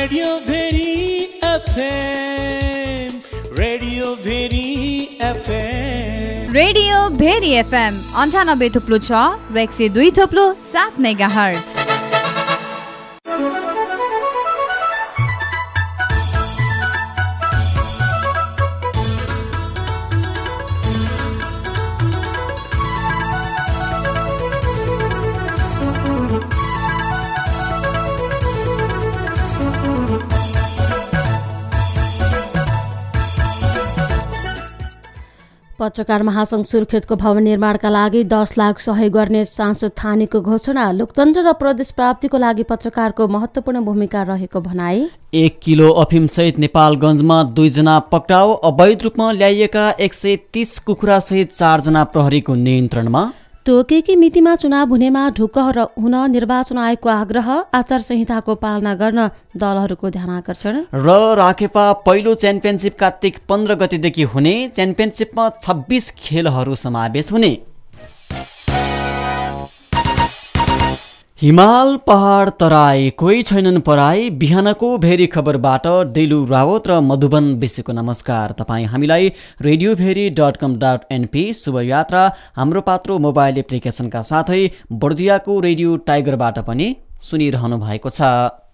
Radio Bheri FM, radio Bheri FM, radio Bheri FM 98.6 र 102.7 megahertz. पत्रकार महासंघ सुर्खेतको भवन निर्माणका लागि 10 लाख सहयोग गर्ने सांसद थानीको घोषणा। लोकतन्त्र र प्रदेश प्राप्तिको लागि पत्रकारको महत्त्वपूर्ण भूमिका रहेको भनाई। 1 किलो अफिमसहित नेपालगञ्जमा 2 जना पक्राउ। अवैध रूपमा ल्याइएका 130 कुखुरासहित 4 जना प्रहरीको नियन्त्रणमा। तोकेकी मितिमा चुनाव हुनेमा ढुक्क हुन निर्वाचन आयोगको आग्रह। आचार संहिताको पालना गर्न दलहरूको ध्यानाकर्षण। र राखेपा पहिलो च्याम्पियनसिप कार्तिक 15 गतेदेखि हुने। च्याम्पियनसिपमा 26 खेलहरू समावेश हुने। हिमाल पहाड तराई कोही छैनन् पराई। बिहानको भेरी खबरबाट डेलु रावत र मधुबन विषयको नमस्कार। तपाईँ हामीलाई radiobheri.com.np शुभयात्रा हाम्रो पात्रो मोबाइल एप्लिकेसनका साथै बर्दियाको रेडियो टाइगरबाट पनि सुनिरहनु भएको छ।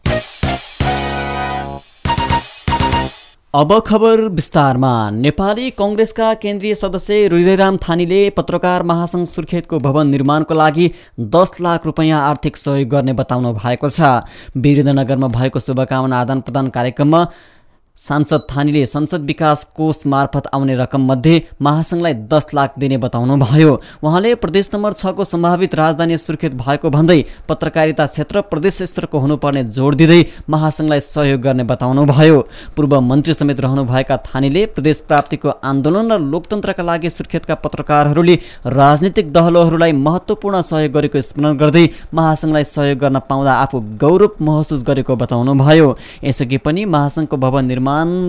अब खबर विस्तारमा। नेपाली कांग्रेसका केन्द्रीय सदस्य हृदयराम थानीले पत्रकार महासंघ सुर्खेतको भवन निर्माणको लागि 10 लाख रुपैयाँ आर्थिक सहयोग गर्ने बताउनु भएको छ। वीरेन्द्रनगरमा भएको शुभकामना आदान प्रदान कार्यक्रममा सांसद थानीले संसद विकास कोष मार्फत आउने रकम मध्ये महासंघलाई 10 लाख दिने बताउनु भयो। उहाँले प्रदेश नम्बर 6 को सम्भावित राजधानी सुर्खेत भएको भन्दै पत्रकारिता क्षेत्र प्रदेश स्तरको हुनुपर्ने जोड दिँदै महासंघलाई सहयोग गर्ने बताउनु भयो। पूर्व मन्त्री समेत रहनुभएका थानीले प्रदेश प्राप्तिको आन्दोलन र लोकतन्त्रका लागि सुर्खेतका पत्रकारहरूले राजनीतिक दलहरूलाई महत्त्वपूर्ण सहयोग गरेको स्मरण गर्दै महासंघलाई सहयोग गर्न पाउँदा आफू गौरव महसुस गरेको बताउनु भयो। यसअघि पनि महासंघको भवन निर्माणमा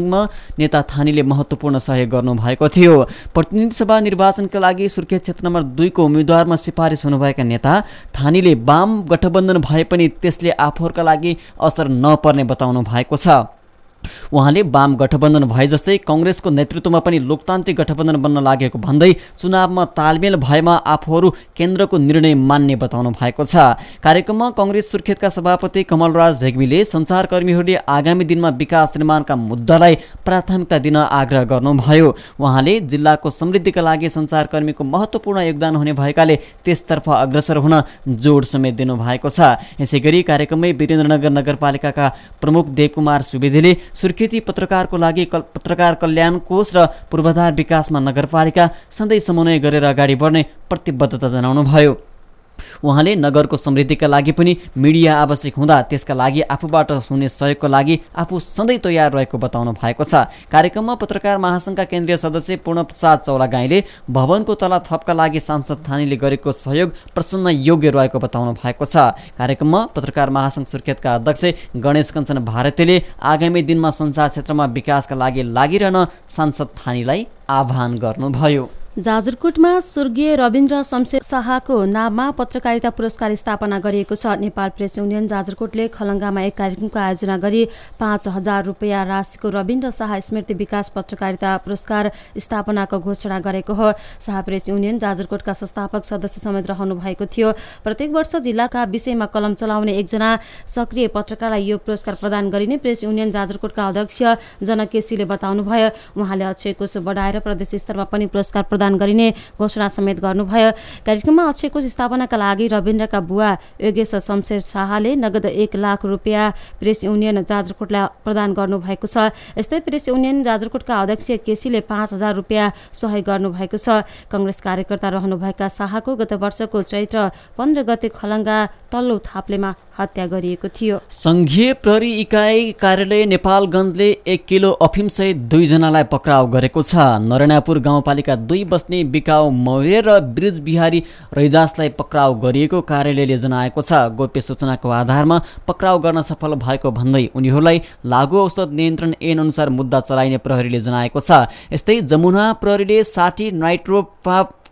नेता थानीले महत्त्वपूर्ण सहयोग गर्नु भएको थियो। प्रतिनिधि सभा निर्वाचनका लागि सुर्खेत क्षेत्र नम्बर 2 को उम्मेद्वारमा सिफारिस हुनुभएका नेता थानीले वाम गठबन्धन भए पनि त्यसले आफूहरूका लागि असर नपर्ने बताउनु भएको छ। उहाँले वाम गठबन्धन भए जस्तै कांग्रेसको नेतृत्वमा पनि लोकतान्त्रिक गठबन्धन बन्न लागेको भन्दै चुनावमा तालमेल भएमा आफूहरू केन्द्रको निर्णय मान्ने बताउनु भएको छ। कार्यक्रममा कांग्रेस सुर्खेतका सभापति कमलराज रेग्मीले सञ्चारकर्मीहरूले आगामी दिनमा विकास निर्माणका मुद्दालाई प्राथमिकता दिन आग्रह गर्नुभयो। उहाँले जिल्लाको समृद्धिका लागि सञ्चारकर्मीको महत्त्वपूर्ण योगदान हुने भएकाले त्यसतर्फ अग्रसर हुन जोड समेत दिनुभएको छ। यसैगरी कार्यक्रममै वीरेन्द्रनगर नगरपालिकाका प्रमुख देवकुमार सुवेदीले सुर्खेती पत्रकारको लागि पत्रकार कल्याण कोष र पूर्वाधार विकासमा नगरपालिका सधैँ समन्वय गरेर अगाडि बढ्ने प्रतिबद्धता जनाउनुभयो। उहाँले नगरको समृद्धिका लागि पनि मिडिया आवश्यक हुँदा त्यसका लागि आफूबाट हुने सहयोगको लागि आफू सधैँ तयार रहेको बताउनु भएको छ। कार्यक्रममा पत्रकार महासंघका केन्द्रीय सदस्य पूर्णप्रसाद चौलागाईले भवनको तला थपका लागि सांसद थानीले गरेको सहयोग प्रसन्न योग्य रहेको बताउनु भएको छ। कार्यक्रममा पत्रकार महासंघ सुर्खेतका अध्यक्ष गणेश कञ्चन भारतीले आगामी दिनमा सञ्चार क्षेत्रमा विकासका लागि लागिरहन सांसद थानीलाई आह्वान गर्नुभयो। जाजरकोटमा स्वर्गीय रविन्द्र शमशेर शाहको नाममा पत्रकारिता पुरस्कार स्थापना गरिएको छ। नेपाल प्रेस युनियन जाजरकोटले खलङ्गामा एक कार्यक्रमको आयोजना गरी 5,000 रुपैयाँ राशिको रविन्द्र शाह स्मृति विकास पत्रकारिता पुरस्कार स्थापनाको घोषणा गरेको हो। शाह प्रेस युनियन जाजरकोटका संस्थापक सदस्य समेत रहनु भएको थियो। प्रत्येक वर्ष जिल्लाका विषयमा कलम चलाउने एकजना सक्रिय पत्रकारलाई यो पुरस्कार प्रदान गरिने प्रेस युनियन जाजरकोटका अध्यक्ष जनक केसीले बताउनुभयो। उहाँले अक्षय कोष बढाएर प्रदेश स्तरमा पनि पुरस्कार प्रदान गरिने घोषणा समेत गर्नुभयो। कार्यक्रममा अक्षय कोष स्थापनाका लागि रविन्द्रका बुवा योगेश शमशेर शाहले नगद 1 लाख रुपैयाँ प्रेस युनियन जाजरकोटलाई प्रदान गर्नुभएको छ। यस्तै प्रेस युनियन जाजरकोटका अध्यक्ष केसीले 5,000 रुपैयाँ सहयोग गर्नुभएको छ। कांग्रेस कार्यकर्ता रहनुभएका शाहको गत वर्षको चैत्र 15 गते खलङ्गा तल्लो थाप्लेमा हत्या गरिएको थियो। संघीय प्रहरी इकाइ कार्यालय नेपालगञ्जले 1 किलो अफिमसहित 2 जनालाई पक्राउ गरेको छ। नरेनापुर गाउँपालिका 2 बस्ने बिकाउ मौर्य र ब्रिज बिहारी रैदासलाई पक्राउ गरिएको कार्यालयले जनाएको छ। गोप्य सूचनाको आधारमा पक्राउ गर्न सफल भएको भन्दै उनीहरूलाई लागू औषध नियन्त्रण ऐन अनुसार मुद्दा चलाइने प्रहरीले जनाएको छ। यस्तै जमुना प्रहरीले 60 नाइट्रोपाप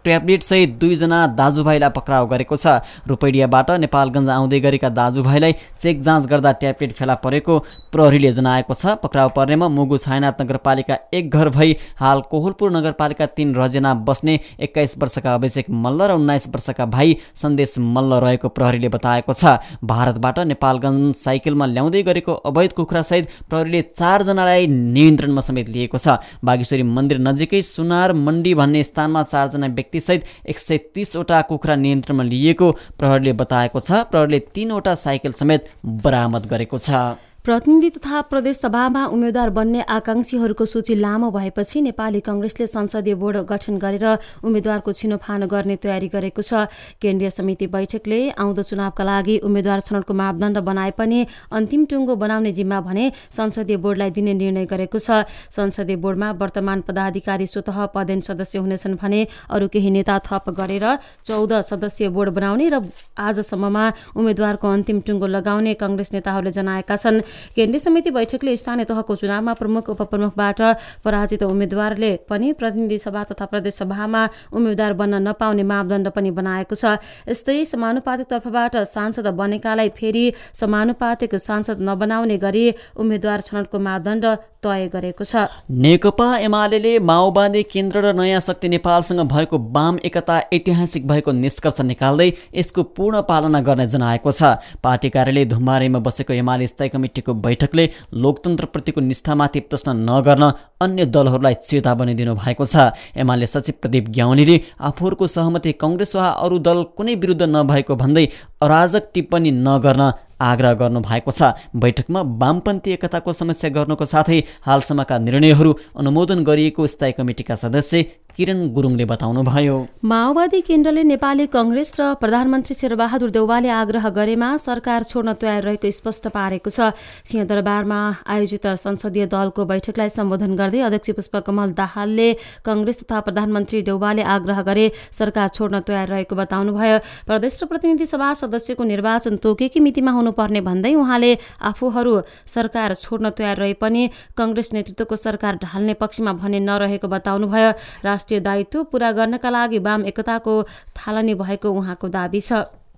ट्याब्लेटसहित 2 जना दाजुभाइलाई पक्राउ गरेको छ। रूपैडियाबाट नेपालगञ्ज आउँदै गरेका दाजुभाइलाई चेक जाँच गर्दा ट्याब्लेट फेला परेको प्रहरीले जनाएको छ। पक्राउ पर्नेमा मुगु छायनाथ नगरपालिका 1 घर भई हाल कोहलपुर नगरपालिका 3 रजेना बस्ने 21 वर्षका अभिषेक मल्ल र 19 वर्षका भाइ सन्देश मल्ल रहेको प्रहरीले बताएको छ। भारतबाट नेपालगञ्ज साइकलमा ल्याउँदै गरेको अवैध कुखुरासहित प्रहरीले 4 जनालाई नियन्त्रणमा समेत लिएको छ। बागेश्वरी मन्दिर नजिकै सुनार मण्डी भन्ने स्थानमा 4 जना व्यक्तिसहित 130 वटा कुखुरा नियन्त्रणमा लिएको प्रहरीले बताएको छ। प्रहरीले 3 वटा साइकल समेत बरामद गरेको छ। प्रतिनिधि तथा प्रदेश सभामा उम्मेद्वार बन्ने आकांक्षीहरूको सूची लामो भएपछि नेपाली कांग्रेसले संसदीय बोर्ड गठन गरेर उम्मेद्वारको छिनोफानो गर्ने तयारी गरेको छ। केन्द्रीय समिति बैठकले आउँदो चुनावका लागि उम्मेद्वार छनौटको मापदण्ड बनाए पनि अन्तिम टुङ्गो बनाउने जिम्मा भने संसदीय बोर्डलाई दिने निर्णय गरेको छ। संसदीय बोर्डमा वर्तमान पदाधिकारी स्वतः पदेन सदस्य हुनेछन् भने अरू केही नेता थप गरेर 14 सदस्यीय बोर्ड बनाउने र आजसम्ममा उम्मेद्वारको अन्तिम टुङ्गो लगाउने कांग्रेस नेताहरूले जनाएका छन्। केन्द्रीय समिति बैठकले स्थानीय तहको चुनावमा प्रमुख उपप्रमुखबाट पराजित उम्मेद्वारले पनि प्रतिनिधि सभा तथा प्रदेश सभामा उम्मेद्वार बन्न नपाउने मापदण्ड पनि बनाएको छ। यस्तै समानुपातिक तर्फबाट सांसद बनेकालाई फेरि समानुपातिक सांसद नबनाउने गरी उम्मेद्वार छनौटको मापदण्ड तय गरेको छ। नेकपा एमाले माओवादी केन्द्र र नयाँ शक्ति नेपालसँग भएको वाम एकता ऐतिहासिक भएको निष्कर्ष निकाल्दै यसको पूर्ण पालना गर्ने जनाएको छ। पार्टी कार्यालय धुम्बारीमा बसेको एमाले स्थायी कमिटीको बैठकले लोकतन्त्रप्रतिको निष्ठामाथि प्रश्न नगर्न अन्य दलहरूलाई चेतावनी दिनु भएको छ। एमाले सचिव प्रदीप ग्याउलीले आफूहरूको सहमति कांग्रेस वा अरू दल कुनै विरुद्ध नभएको भन्दै अराजक टिप्पणी नगर्न आग्रह गर्नु भएको छ। बैठकमा वामपन्थी एकताको समस्या गर्नुको साथै हालसम्मका निर्णयहरू अनुमोदन गरिएको स्थायी कमिटीका सदस्य किरण गुरुङले बताउनुभयो। माओवादी केन्द्रले नेपाली कांग्रेस र प्रधानमन्त्री शेरबहादुर देउवाले आग्रह गरेमा सरकार छोड्न तयार रहेको स्पष्ट पारेको छ। सिंहदरबारमा आयोजित संसदीय दलको बैठकलाई सम्बोधन गर्दै अध्यक्ष पुष्पकमल दाहालले कांग्रेस तथा प्रधानमन्त्री देउवाले आग्रह गरे सरकार छोड्न तयार रहेको बताउनुभयो। प्रदेश र प्रतिनिधि सभा सदस्यको निर्वाचन तोकेकी मितिमा हुनुपर्ने भन्दै उहाँले आफूहरू सरकार छोड्न तयार रहे पनि कांग्रेस नेतृत्वको सरकार ढाल्ने पक्षमा भने नरहेको बताउनुभयो। राष्ट्रिय दायित्व पूरा गर्नका लागि वाम एकताको थालनी भएको उहाँको दाबी छ।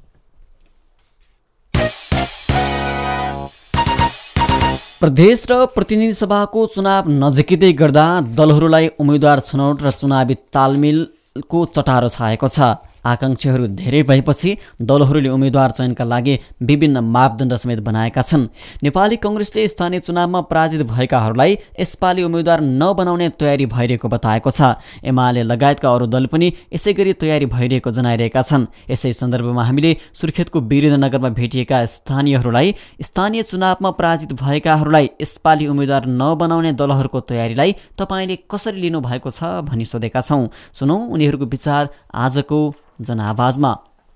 प्रदेश र प्रतिनिधि सभाको चुनाव नजिकै गर्दा दलहरूलाई उम्मेद्वार छनौट र चुनावी तालमेलको चटारो छाएको छ। आकांक्षीहरू धेरै भएपछि दलहरूले उम्मेद्वार चयनका लागि विभिन्न मापदण्ड समेत बनाएका छन्। नेपाली कांग्रेसले स्थानीय चुनावमा पराजित भएकाहरूलाई यसपालि उम्मेद्वार नबनाउने तयारी भइरहेको बताएको छ। एमाले लगायतका अरू दल पनि यसैगरी तयारी भइरहेको जनाइरहेका छन्। यसै सन्दर्भमा हामीले सुर्खेतको वीरेन्द्रनगरमा भेटिएका स्थानीयहरूलाई स्थानीय चुनावमा पराजित भएकाहरूलाई यसपालि उम्मेद्वार नबनाउने दलहरूको तयारीलाई तपाईँले कसरी लिनु भएको छ भनी सोधेका छौँ। सुनौ उनीहरूको विचार आजको जनआवाजमा।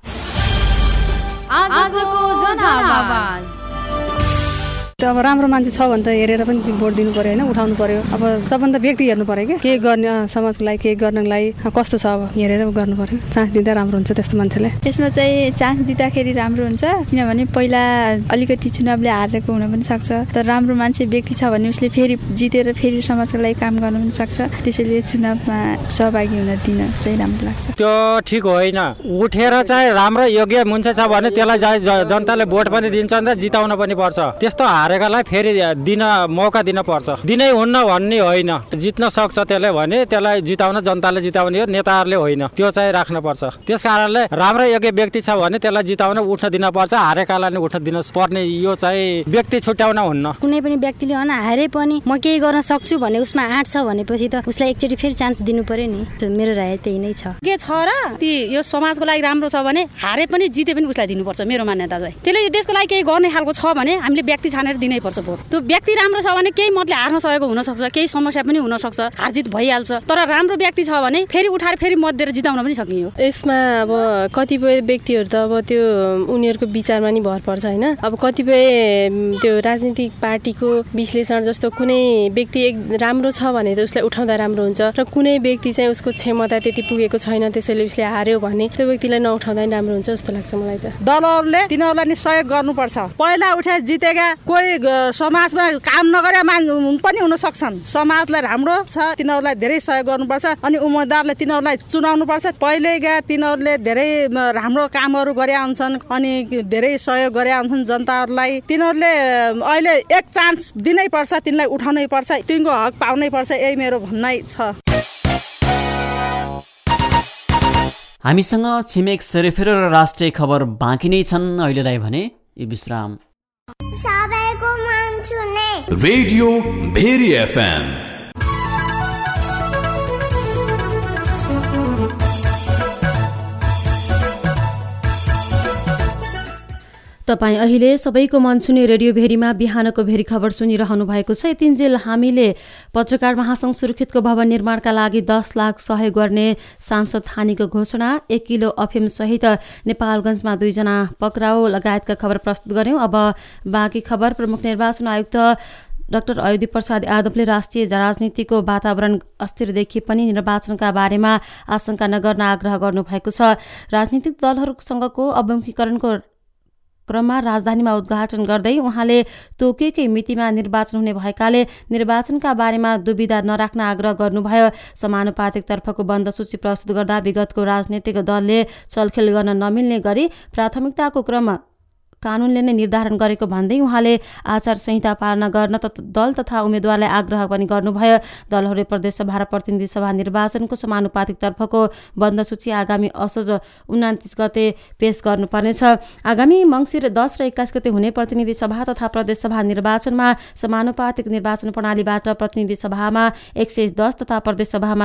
अब राम्रो मान्छे छ भने त हेरेर पनि भोट दिनु पर्यो होइन, उठाउनु पर्यो। अब सबभन्दा व्यक्ति हेर्नु पर्यो क्या, के गर्ने समाजको लागि, के गर्नको लागि कस्तो छ अब हेरेर गर्नु पर्यो। चान्स दिँदा राम्रो हुन्छ त्यस्तो मान्छेले। यसमा चाहिँ चान्स दिँदाखेरि राम्रो हुन्छ, किनभने पहिला अलिकति चुनावले हारेको हुन पनि सक्छ, तर राम्रो मान्छे व्यक्ति छ भने उसले फेरि जितेर फेरि समाजको लागि काम गर्न पनि सक्छ। त्यसैले चुनावमा सहभागी हुन दिन चाहिँ राम्रो लाग्छ। त्यो ठिक होइन, उठेर चाहिँ राम्रो योग्य मान्छे छ भने त्यसलाई जनताले भोट पनि दिन्छ नि त, जिताउन पनि पर्छ। त्यस्तो हारेकालाई फेरि दिन मौका दिन पर्छ, दिनै हुन्न भन्ने होइन। जित्न सक्छ त्यसले भने त्यसलाई जिताउन जनताले जिताउने हो, नेताहरूले होइन। त्यो चाहिँ राख्नुपर्छ। त्यस कारणले राम्रो योग्य व्यक्ति छ भने त्यसलाई जिताउन उठ्न दिन पर्छ, हारेकालाई नै उठ्न दिन पर्ने। यो चाहिँ व्यक्ति छुट्याउन हुन्न। कुनै पनि व्यक्तिले होइन हारे पनि म केही गर्न सक्छु भने उसमा आँट छ भनेपछि त उसलाई एकचोटि फेरि चान्स दिनु पर्यो नि। मेरो राय त्यही नै छ। के छ र ती यो समाजको लागि राम्रो छ भने हारे पनि जिते पनि उसलाई दिनुपर्छ, मेरो मान्यता चाहिँ। त्यसले यो देशको लागि केही गर्ने खालको छ भने हामीले व्यक्ति छानेर दिनै पर्छ भोट। त्यो व्यक्ति राम्रो छ भने केही मतले हार्न सकेको हुन सक्छ, केही समस्या पनि हुन सक्छ, हारजित भइहाल्छ। तर राम्रो व्यक्ति छ भने फेरि उठाएर फेरि मत दिएर जिताउन पनि सकियो। यसमा अब कतिपय व्यक्तिहरू त अब त्यो उनीहरूको विचारमा नि भर पर्छ होइन। अब कतिपय त्यो राजनीतिक पार्टीको विश्लेषण जस्तो कुनै व्यक्ति राम्रो छ भने त उसलाई उठाउँदा राम्रो हुन्छ, र कुनै व्यक्ति चाहिँ उसको क्षमता त्यति पुगेको छैन त्यसैले उसले हार्यो भने त्यो व्यक्तिलाई नउठाउँदा नि राम्रो हुन्छ जस्तो लाग्छ मलाई त। दलहरूले तिनीहरूलाई नि सहयोग गर्नुपर्छ। पहिला उठे जितेका कोही समाजमा काम नगरे पनि हुन सक्छन्। समाजलाई राम्रो छ तिनीहरूलाई धेरै सहयोग गर्नुपर्छ अनि उम्मेदवारले तिनीहरूलाई चुनाउनु पर्छ। पहिलेका तिनीहरूले धेरै राम्रो कामहरू गरे हुन्छन् अनि धेरै सहयोग गरे हुन्छन् जनताहरूलाई। तिनीहरूले अहिले एक चान्स दिनै पर्छ, तिनलाई उठाउनै पर्छ, तिनको हक पाउनै पर्छ, यही मेरो भनाइ छ। हामीसँग छिमेक सेरोफेरो र राष्ट्रिय खबर बाँकी नै छन्। अहिलेलाई भने यो विश्राम। सबैको मन सुने रेडियो भेरी एफएम। तपाईँ अहिले सबैको मन सुने रेडियो भेरीमा बिहानको भेरी खबर सुनिरहनु भएको छ। यतिन्जेल हामीले पत्रकार महासंघ सुर्खेतको भवन निर्माणका लागि 10 लाख सहयोग गर्ने सांसद थानीको घोषणा, 1 किलो अफिम सहित नेपालगञ्जमा 2 जना पक्राउ लगायतका खबर प्रस्तुत गर्यौं। अब बाँकी खबर। प्रमुख निर्वाचन आयुक्त डाक्टर अयोधी प्रसाद यादवले राष्ट्रिय राजनीतिको वातावरण अस्थिर देखिए पनि निर्वाचनका बारेमा आशंका नगर्न आग्रह गर्नुभएको छ। राजनीतिक दलहरूसँगको अभिमुखीकरणको क्रममा राजधानीमा उद्घाटन गर्दै उहाँले तोकेकै मितिमा निर्वाचन हुने भएकाले निर्वाचनका बारेमा दुविधा नराख्न आग्रह गर्नुभयो। समानुपातिक तर्फको बन्द सूची प्रस्तुत गर्दा विगतको राजनीतिक दलले चलखेल गर्न नमिल्ने गरी प्राथमिकताको क्रम कानूनले नै निर्धारण गरेको भन्दै उहाँले आचार संहिता पालना गर्न दल तथा उम्मेद्वारलाई आग्रह पनि गर्नुभयो। दलहरूले प्रदेशसभा र प्रतिनिधि सभा निर्वाचनको समानुपातिक तर्फको बन्द सूची आगामी असोज 29 गते पेश गर्नुपर्नेछ। आगामी मङ्सिर 10 र 21 गते हुने प्रतिनिधि सभा तथा प्रदेशसभा निर्वाचनमा समानुपातिक निर्वाचन प्रणालीबाट प्रतिनिधि सभामा 110 तथा प्रदेशसभामा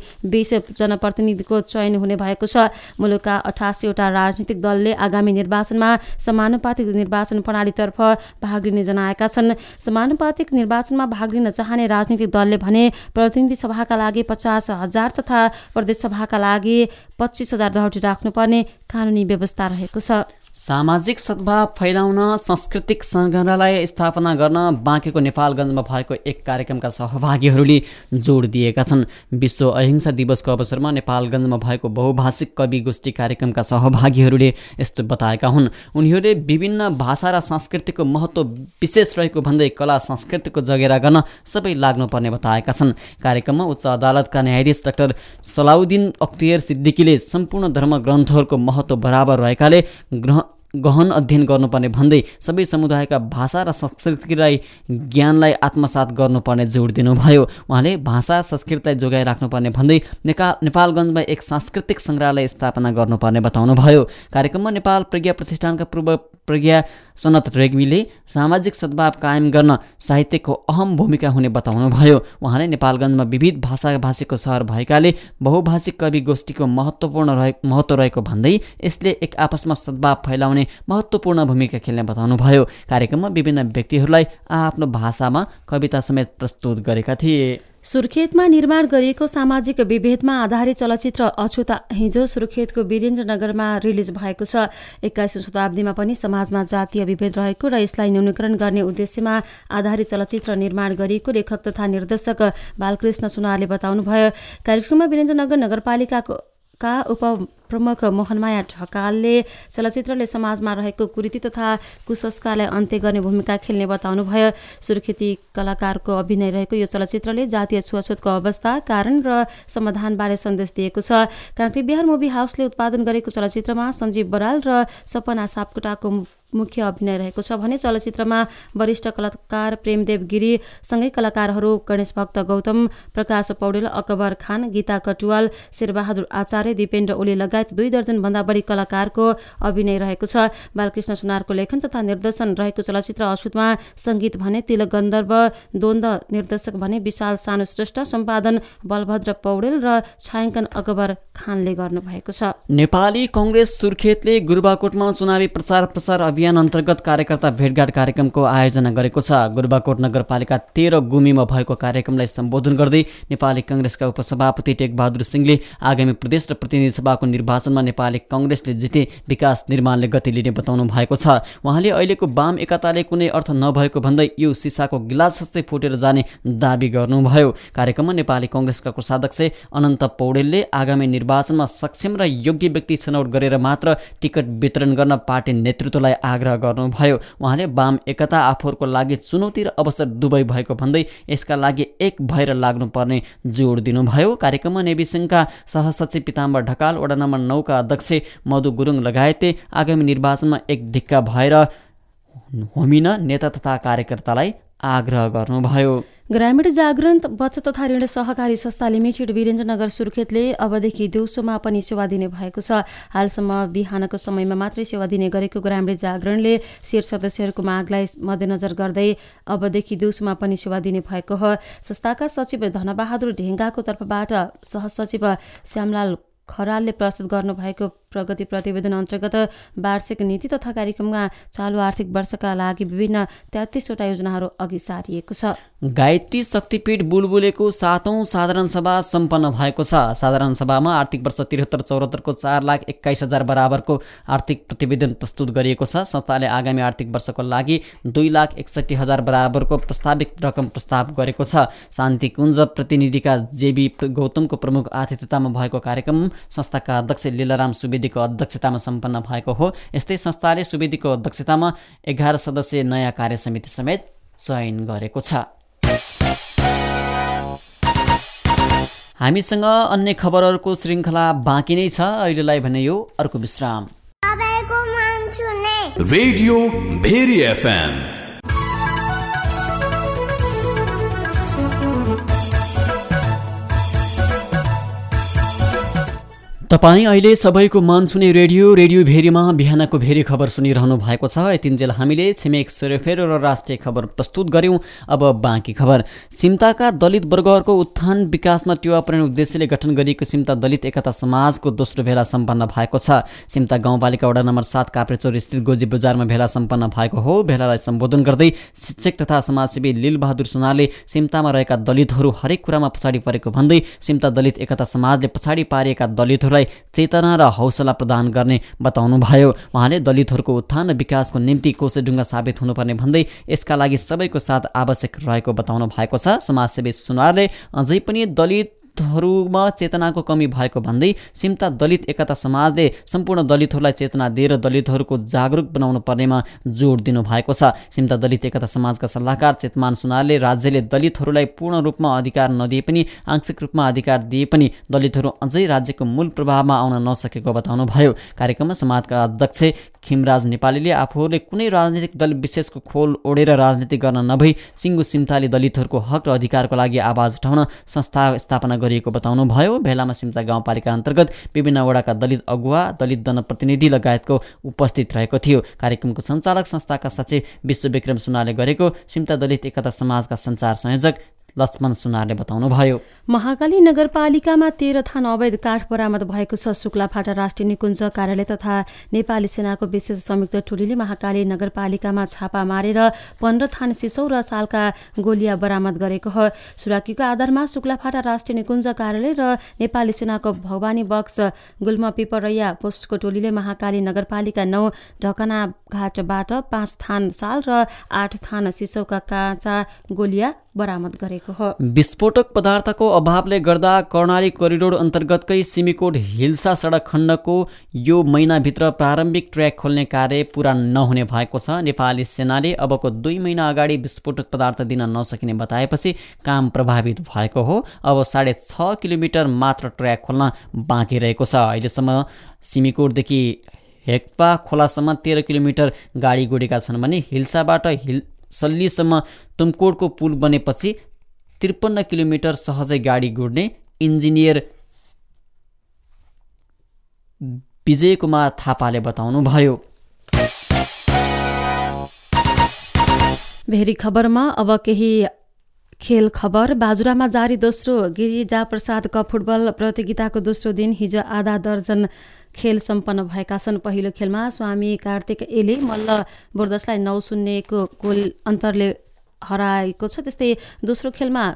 220 जनप्रतिनिधिको चयन हुने भएको छ। मुलुकका 88 वटा राजनीतिक दलले आगामी निर्वाचनमा समानुपातिक निर्वाचन प्रणालीतर्फ भाग लिने जनाएका छन्। समानुपातिक निर्वाचनमा भाग लिन चाहने राजनीतिक दलले भने प्रतिनिधि सभाका लागि 50,000 तथा प्रदेश सभाका लागि 25,000 दहटी राख्नुपर्ने कानुनी व्यवस्था रहेको छ। सामाजिक सद्भाव फैलाउन सांस्कृतिक सङ्ग्रहालय स्थापना गर्न बाँकेको नेपालगञ्जमा भएको एक कार्यक्रमका सहभागीहरूले जोड दिएका छन्। विश्व अहिंसा दिवसको अवसरमा नेपालगञ्जमा भएको बहुभाषिक कवि गोष्ठी कार्यक्रमका सहभागीहरूले यस्तो बताएका हुन्। उनीहरूले विभिन्न भाषा र संस्कृतिको महत्त्व विशेष रहेको भन्दै कला संस्कृतिको जगेरा गर्न सबै लाग्नुपर्ने बताएका छन्। कार्यक्रममा उच्च अदालतका न्यायाधीश डाक्टर सलाउद्दिन अख्तियार सिद्दिकीले सम्पूर्ण धर्म ग्रन्थहरूको महत्त्व बराबर रहेकाले गहन अध्ययन गर्नुपर्ने भन्दै सबै समुदायका भाषा र संस्कृतिलाई ज्ञानलाई आत्मसात गर्नुपर्ने जोड दिनुभयो। उहाँले भाषा संस्कृतिलाई जोगाइ राख्नुपर्ने भन्दै नेपालगञ्जमा एक सांस्कृतिक सङ्ग्रहालय स्थापना गर्नुपर्ने बताउनुभयो। कार्यक्रममा नेपाल प्रज्ञा प्रतिष्ठानका पूर्व प्रज्ञा सनत रेग्मीले सामाजिक सद्भाव कायम गर्न साहित्यको अहम भूमिका हुने बताउनुभयो। उहाँले नेपालगञ्जमा विविध भाषाभाषीको सहर भएकाले बहुभाषिक कवि गोष्ठीको महत्त्व रहेको भन्दै यसले एक आपसमा सद्भाव फैलाउने महत्त्वपूर्ण भूमिका खेल्ने बताउनुभयो। कार्यक्रममा विभिन्न व्यक्तिहरूलाई आफ्नो भाषामा कविता समेत प्रस्तुत गरेका थिए। सुर्खेतमा निर्माण गरिएको सामाजिक विभेदमा आधारित चलचित्र अछुता हिजो सुर्खेतको वीरेन्द्रनगरमा रिलिज भएको छ। 21औं शताब्दीमा पनि समाजमा जातीय विभेद रहेको र यसलाई न्यूनीकरण गर्ने उद्देश्यमा आधारित चलचित्र निर्माण गरिएको लेखक तथा निर्देशक बालकृष्ण सुनारले बताउनुभयो। कार्यक्रममा वीरेन्द्रनगर नगरपालिकाका उपप्रमुख मोहनमाया ढकालले चलचित्रले समाजमा रहेको कुरीति तथा कुसंस्कारलाई अन्त्य गर्ने भूमिका खेल्ने बताउनुभयो। सुर्खेती कलाकारको अभिनय रहेको यो चलचित्रले जातीय छुवाछुतको अवस्था, कारण र समाधानबारे सन्देश दिएको छ। काँक्री बिहार मुभी हाउसले उत्पादन गरेको चलचित्रमा सञ्जीव बराल र सपना सापकोटाको मुख्य अभिनय रहेको छ भने चलचित्रमा वरिष्ठ कलाकार प्रेमदेव गिरी सँगै कलाकारहरू गणेश भक्त गौतम, प्रकाश पौडेल, अकबर खान, गीता कटुवाल, शेरबहादुर आचार्य, दिपेन्द्र ओली लगायत 2 दर्जनभन्दा बढी कलाकारको अभिनय रहेको छ। बालकृष्ण सुनारको लेखन तथा निर्देशन रहेको चलचित्र अछुतमा सङ्गीत भने तिलक गन्धर्व, द्वन्द निर्देशक भने विशाल सानु श्रेष्ठ, सम्पादन बलभद्र पौडेल र छायाङ्कन अकबर खानले गर्नुभएको छ। नेपाली कङ्ग्रेस सुर्खेतले गुरुबाकोटमा चुनावी प्रचार अभियान अन्तर्गत कार्यकर्ता भेटघाट कार्यक्रमको आयोजना गरेको छ। गुरुबाकोट नगरपालिका 13 गुमीमा भएको कार्यक्रमलाई सम्बोधन गर्दै नेपाली कङ्ग्रेसका उपसभापति टेकबहादुर सिंहले आगामी प्रदेश र प्रतिनिधि सभाको निर्वाचनमा नेपाली कांग्रेसले जिते विकास निर्माणले गति लिने बताउनु भएको छ। उहाँले अहिलेको वाम एकताले कुनै अर्थ नभएको भन्दै यो सिसाको गिलास जस्तै फुटेर जाने दाबी गर्नुभयो। कार्यक्रममा नेपाली कांग्रेसका कोषाध्यक्ष अनन्त पौडेलले आगामी निर्वाचनमा सक्षम र योग्य व्यक्ति छनौट गरेर मात्र टिकट वितरण गर्न पार्टी नेतृत्वलाई आग्रह गर्नुभयो। उहाँले वाम एकता आफूहरूको लागि चुनौती र अवसर दुवै भएको भन्दै यसका लागि एक भएर लाग्नुपर्ने जोड दिनुभयो। कार्यक्रममा नेभी संघका सहसचिव पिताम्बर ढकाल, वडा नम्बर 9 का अध्यक्ष मधु गुरुङ लगायतले आगामी निर्वाचनमा एक ढिक्का भएर होमिन नेता तथा कार्यकर्तालाई आग्रह गर्नुभयो। ग्रामीण जागरण बचत तथा ऋण सहकारी संस्था लिमिटेड वीरेन्द्रनगर सुर्खेतले अबदेखि दिउँसोमा पनि सेवा दिने भएको छ। हालसम्म बिहानको समयमा मात्रै सेवा दिने गरेको ग्रामीण जागरणले शेयर सदस्यहरूको मागलाई मध्यनजर गर्दै अबदेखि दिउँसोमा पनि सेवा दिने भएको हो। संस्थाका सचिव धनबहादुर ढेङ्गाको तर्फबाट सहसचिव श्यामलाल खरालले प्रस्तुत गर्नुभएको प्रगति प्रतिवेदन अन्तर्गत वार्षिक नीति तथा कार्यक्रममा चालु आर्थिक वर्षका लागि विभिन्न 33 वटा योजनाहरू अघि सारिएको छ। गायत्री शक्तिपीठ बुलबुलेको 7औं साधारण सभा सम्पन्न भएको छ। साधारण सभामा आर्थिक वर्ष 73-74 को 4,21,000 बराबरको आर्थिक प्रतिवेदन प्रस्तुत गरिएको छ। संस्थाले आगामी आर्थिक वर्षको लागि 2,61,000 बराबरको प्रस्तावित रकम प्रस्ताव गरेको छ। शान्ति कुञ्ज प्रतिनिधिका जेबी गौतमको प्रमुख आतिथ्यतामा भएको कार्यक्रम संस्थाका अध्यक्ष लीलाराम सुवेदीको अध्यक्षतामा सम्पन्न भएको हो। यस्तै संस्थाले सुवेदीको अध्यक्षतामा 11 सदस्यीय नयाँ कार्य समिति समेत चयन गरेको छ। हामीसँग अन्य खबरहरूको श्रृङ्खला बाँकी नै छ। अहिलेलाई भने यो अर्को विश्राम। Radio Bheri FM. तपाईँ अहिले सबैको मन छुने रेडियो भेरीमा बिहानको भेरी खबर सुनिरहनु भएको छ। यतिन्जेल हामीले छिमेक सेरोफेरो र राष्ट्रिय खबर प्रस्तुत गर्यौं। अब बाँकी खबर। सिम्ताका दलित वर्गहरूको उत्थान विकासमा टेवा पुर्याउने उद्देश्यले गठन गरिएको सिम्ता दलित एकता समाजको दोस्रो भेला सम्पन्न भएको छ। सिम्ता गाउँपालिका वडा नम्बर 7 काप्रेचौर स्थित गोजी बजारमा भेला सम्पन्न भएको हो। भेलालाई सम्बोधन गर्दै शिक्षक तथा समाजसेवी लीलबहादुर सुनारले सिम्तामा रहेका दलितहरू हरेक कुरामा पछाडि परेको भन्दै सिम्ता दलित एकता समाजले पछाडि पारिएका दलितहरूलाई चेतना र हौसला प्रदान गर्ने बताउनुभयो। उहाँले दलितहरूको उत्थान र विकासको निम्ति कोसेढुङ्गा साबित हुनुपर्ने भन्दै यसका लागि सबैको साथ आवश्यक रहेको बताउनु भएको छ। समाजसेवी सुनारले अझै पनि दलितहरूमा चेतनाको कमी भएको भन्दै सिम्ता दलित एकता समाजले सम्पूर्ण दलितहरूलाई चेतना दिएर दलितहरूको जागरुक बनाउनु पर्नेमा जोड दिनु भएको छ। सिम्ता दलित एकता समाजका सल्लाहकार चेतमान सुनारले राज्यले दलितहरूलाई पूर्ण रूपमा अधिकार नदिए पनि आंशिक रूपमा अधिकार दिए पनि दलितहरू अझै राज्यको मूल प्रभावमा आउन नसकेको बताउनुभयो। कार्यक्रममा समाजका अध्यक्ष खिमराज नेपालीले आफूहरूले कुनै राजनीतिक दल विशेषको खोल ओढेर राजनीति गर्न नभई सिङ्गो सिम्ताले दलितहरूको हक र अधिकारको लागि आवाज उठाउन संस्था स्थापना गरिएको बताउनुभयो। भेलामा सिम्ता गाउँपालिका अन्तर्गत विभिन्न वडाका दलित अगुवा, दलित जनप्रतिनिधि लगायतको उपस्थित रहेको थियो। कार्यक्रमको सञ्चालक संस्थाका सचिव विश्वविक्रम सुनारले गरेको सिम्ता दलित एकता समाजका सञ्चार संयोजक लक्ष्मण सुनारले बताउनुभयो। महाकाली नगरपालिकामा 13 थान अवैध काठ बरामद भएको छ। शुक्लाफाटा राष्ट्रिय निकुञ्ज कार्यालय तथा नेपाली सेनाको विशेष संयुक्त टोलीले महाकाली नगरपालिकामा छापा मारेर 15 थान सिसौ र सालका गोलिया बरामद गरेको हो। सुराकीको आधारमा शुक्लाफाटा राष्ट्रिय निकुञ्ज कार्यालय र नेपाली सेनाको भवानी बक्स गुल्म पिपरैया पोस्टको टोलीले महाकाली नगरपालिका 9 ढकना घाटबाट 5 थान साल र 8 थान सिसौका काँचा गोलिया बरामद गरेको हो। विस्फोटक पदार्थको अभावले गर्दा कर्णाली कोरिडोर अन्तर्गतकै सिमीकोट हिल्सा सडक खण्डको यो महिनाभित्र प्रारम्भिक ट्र्याक खोल्ने कार्य पूरा नहुने भएको छ। नेपाली सेनाले अबको 2 महिना अगाडि विस्फोटक पदार्थ दिन नसकिने बताएपछि काम प्रभावित भएको हो। अब 6.5 किलोमिटर मात्र ट्र्याक खोल्न बाँकी रहेको छ। अहिलेसम्म सिमीकोटदेखि हेक्पा खोलासम्म 13 किलोमिटर गाडी गुडेका छन् भने हिल्साबाट सल्लीसम्म तुमकोटको पुल बनेपछि 53 किलोमिटर सहजै गाडी गुड्ने इन्जिनियर विजय कुमार थापाले बताउनुभयो। भेरी खबरमा अब केही खेल खबर। बाजुरामा जारी दोस्रो गिरिजा प्रसाद कप फुटबल प्रतियोगिताको दोस्रो दिन हिजो आधा दर्जन खेल सम्पन्न भएका छन्। पहिलो खेलमा स्वामी कार्तिक एले मल्ल बोर्दसलाई 9-0 को गोल अन्तरले हराएको छ। त्यस्तै दोस्रो खेलमा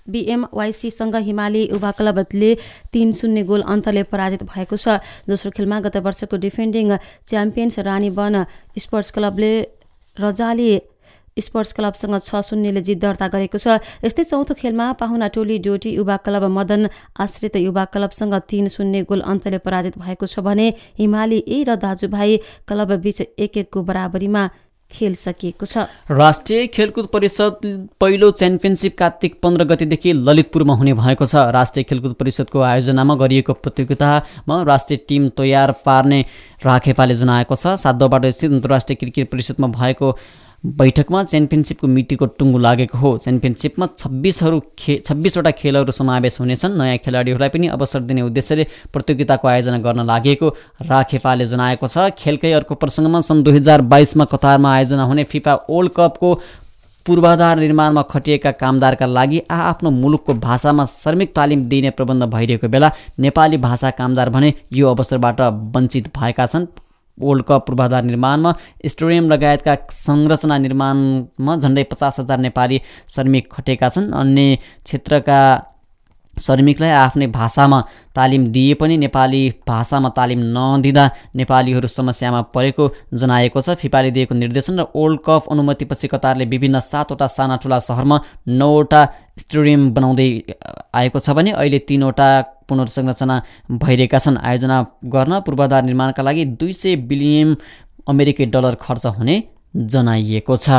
BMYCसँग हिमाली युवा क्लबले 3-0 गोल अन्तरले पराजित भएको छ। दोस्रो खेलमा गत वर्षको डिफेन्डिङ च्याम्पियन्स रानीवन स्पोर्ट्स क्लबले रजाली स्पोर्ट्स क्लबसँग 6-0ले जित दर्ता गरेको छ। यस्तै चौथो खेलमा पाहुना टोली डोटी युवा क्लब मदन आश्रित युवा क्लबसँग 3-0 गोल अन्तरले पराजित भएको छ भने हिमाली ए र दाजुभाइ क्लब बीच 1-1 को बराबरीमा खेल सकिएको छ। राष्ट्रिय खेलकुद परिषद पहिलो च्याम्पियनसिप कार्तिक 15 गतेदेखि ललितपुरमा हुने भएको छ। राष्ट्रिय खेलकुद परिषदको आयोजनामा गरिएको प्रतियोगितामा राष्ट्रिय टिम तयार पार्ने राखेपाले जनाएको छ। सातदोबाट स्थित अन्तर्राष्ट्रिय क्रिकेट परिषदमा भएको बैठकमा च्याम्पियनसिपको मितिको टुङ्गो लागेको हो। च्याम्पियनसिपमा 26वटा खेलहरू समावेश हुनेछन्। नयाँ खेलाडीहरूलाई पनि अवसर दिने उद्देश्यले प्रतियोगिताको आयोजना गर्न लागेको राखेपाले जनाएको छ। खेलकै अर्को प्रसङ्गमा सन् 2022मा कतारमा आयोजना हुने फिफा वर्ल्ड कपको पूर्वाधार निर्माणमा खटिएका कामदारका लागि आफ्नो मुलुकको भाषामा श्रमिक तालिम दिने प्रबन्ध भइरहेको बेला नेपाली भाषा कामदार भने यो अवसरबाट वञ्चित भएका छन्। वर्ल्ड कप पूर्वाधार निर्माणमा स्टेडियम लगायतका संरचना निर्माणमा झन्डै 50,000 नेपाली श्रमिक खटेका छन्। अन्य क्षेत्रका श्रमिकलाई आफ्नै भाषामा तालिम दिए पनि नेपाली भाषामा तालिम नदिँदा नेपालीहरू समस्यामा परेको जनाएको छ। फिफाले दिएको निर्देशन र वर्ल्ड कप अनुमतिपछि कतारले विभिन्न 7वटा साना ठुला सहरमा 9वटा स्टेडियम बनाउँदै आएको छ भने अहिले 3वटा पुनर्संरचना भइरहेका छन्। आयोजना गर्न पूर्वाधार निर्माणका लागि 200 बिलियन अमेरिकी डलर खर्च हुने जनाइएको छ।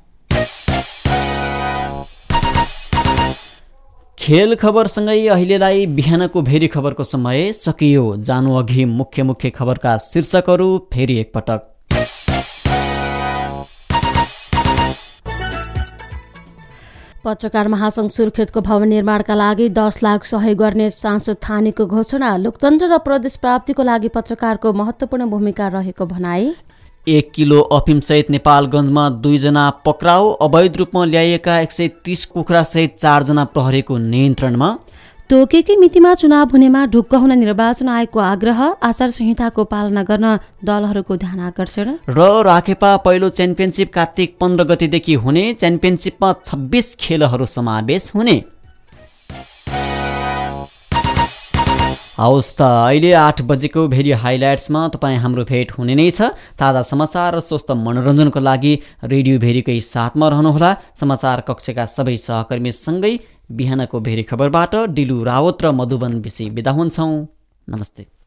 खेल खबरसँगै अहिलेलाई बिहानको भेरी खबरको समय सकियो। जानु अघि मुख्य मुख्य खबरका शीर्षकहरू फेरि एकपटक। पत्रकार महासंघ सुर्खेतको भवन निर्माणका लागि 10 लाख सहयोग गर्ने सांसद थानीको घोषणा। लोकतन्त्र र प्रदेश प्राप्तिको लागि पत्रकारको महत्त्वपूर्ण भूमिका रहेको भनाई। 1 किलो अफिमसहित नेपालगञ्जमा 2 जना पक्राउ। अवैध रूपमा ल्याइएका 130 कुखुरासहित 4 जना प्रहरीको नियन्त्रणमा। तोकेकै मितिमा चुनाव हुनेमा ढुक्क हुन निर्वाचन आयोगको आग्रह। आचार संहिताको पालना गर्न दलहरूको ध्यान आकर्षण। र राखेपा पहिलो च्याम्पियनसिप कार्तिक 15 गतेदेखि हुने। च्याम्पियनसिपमा 26 खेलहरू समावेश हुने। हवस् त अहिले 8 बजेको भेरी हाइलाइट्समा तपाईँ हाम्रो भेट हुने नै छ। ताजा समाचार र स्वस्थ मनोरञ्जनको लागि रेडियो भेरीकै साथमा रहनुहोला। समाचार कक्षका सबै सहकर्मीसँगै बिहानको भेरी खबरबाट डिलु रावत र मधुबन बिसी बिदा हुन्छौँ। नमस्ते।